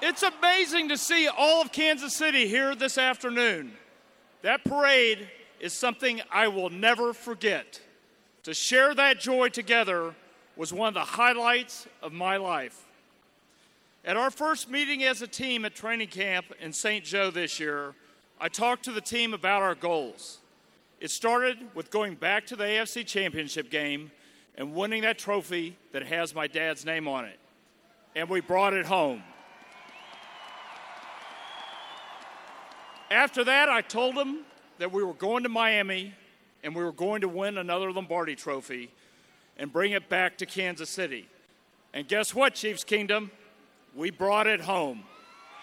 It's amazing to see all of Kansas City here this afternoon. That parade is something I will never forget. To share that joy together was one of the highlights of my life. At our first meeting as a team at training camp in St. Joe this year, I talked to the team about our goals. It started with going back to the AFC Championship game and winning that trophy that has my dad's name on it. And we brought it home. After that, I told them that we were going to Miami and we were going to win another Lombardi trophy and bring it back to Kansas City. And guess what, Chiefs Kingdom? We brought it home.